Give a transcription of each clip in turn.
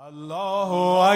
الله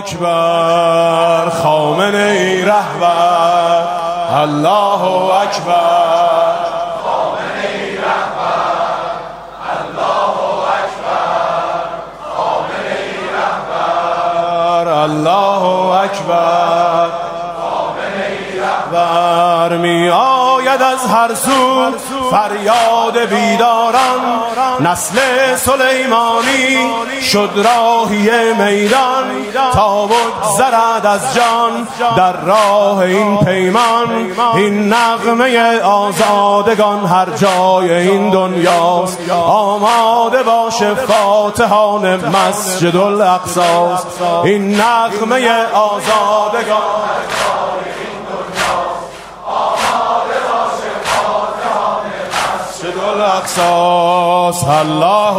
اکبر خامنه ای رهبر، الله اکبر خامنه ای رهبر، الله اکبر خامنه ای رهبر، الله اکبر خامنه ای رهبر. می آید از هر سو فریاد بیداران، نسل سلیمانی شد راهی میدان، تا بگذرد از جان در راه این پیمان. این نغمه آزادگان هر جای این دنیاست، آماده باشه فاتحان مسجد الاقصاست. این نغمه آزادگان هر جای این دنیاست، آماده باشه فاتحان مسجد الاقصاست. الله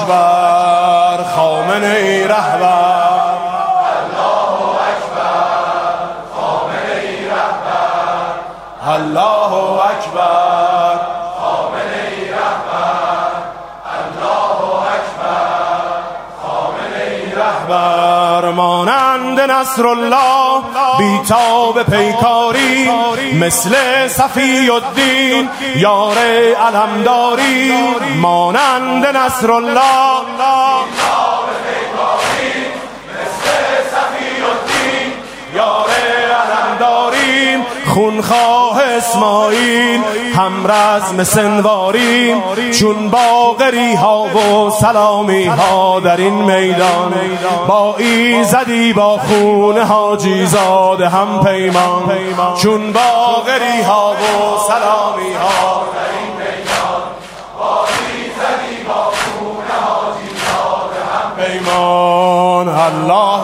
اکبر خامنه ای رهبر، الله اکبر خامنه ای رهبر، الله اکبر خامنه ای رهبر، الله اکبر خامنه ای رهبر. مانند نصرالله بیتاب پیکاری، مثل صفی الدین یار علمداری. مانند نصرالله بیتاب پیکاری، مثل صفی الدین یار علمداری. خونخواه اسماعیل هم رزم سنواریم، چون باقری ها و سلامی ها در این میدان. با ایزدی با خون حاجی زاده هم پیمان، چون باقری ها و سلامی ها در این میدان. با ایزدی با خون حاجی زاده هم پیمان. الله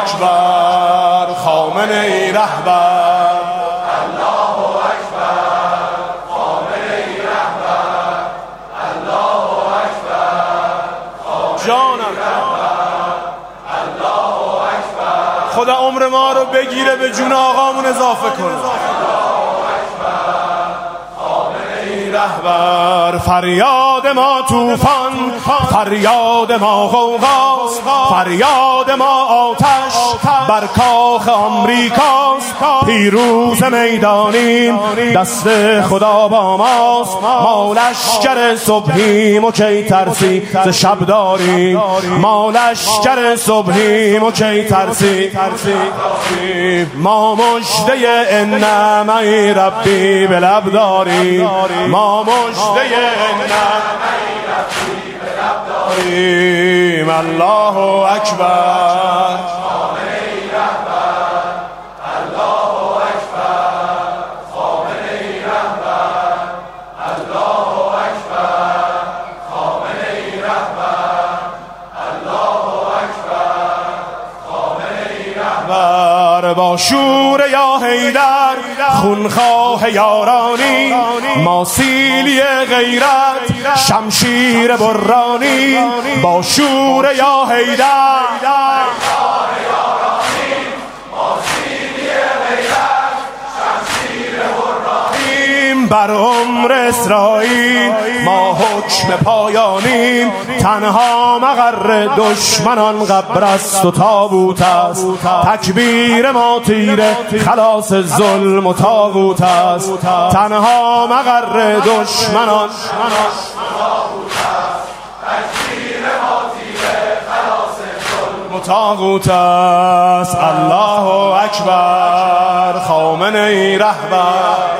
اکبر خامنه ای رهبر، خدا عمر ما رو بگیره به جون آقامون اضافه کنه. رهبر فریاد ما طوفان، فریاد ما غوغاست، فریاد ما آتش بر کاخ آمریکاست. پیروز میدانیم دست خدا با ماست، ما لشکر صبحیم و کی ترسی ز شب داریم. ما لشکر صبحیم و کی ترسی، ما مژده ان معی ربی به لب داریم. ما مژده ان معی ربی به لب داریم. الله اکبر خامنه ای رهبر، الله اکبر خامنه ای رهبر، الله اکبر خامنه ای رهبر، الله اکبر خامنه ای رهبر. با شور یا حیدر خونخواه یارانی، ما سیلی غیرت شمشیر برانی. با شور یا حیدر بر عمر اسرائیل ما حکم پایانیم. تنها مقر دشمنان قبر است و تابوت است، تکبیر ما تیره خلاص ظلم و طاغوت است. تنها مقر دشمنان تابوت است، تکبیر ما تیره خلاص ظلم و طاغوت است. الله اکبر خامنه ای رهبر.